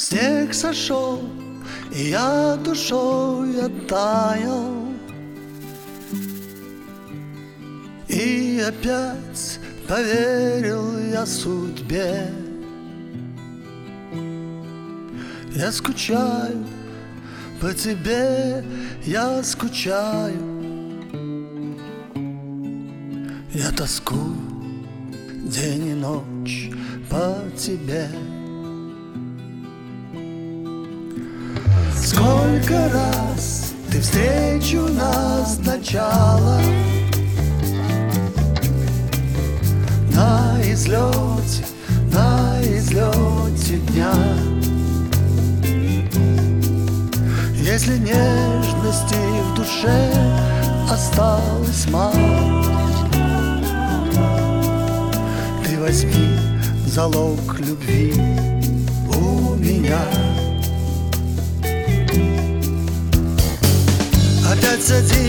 Снег сошел, и я душой оттаял. И опять поверил я судьбе. Я скучаю по тебе, я скучаю. Я тоскую день и ночь по тебе. Сколько раз ты встречу нас начало на излете дня. Если нежности в душе осталось мало, ты возьми залог любви у меня. Опять садись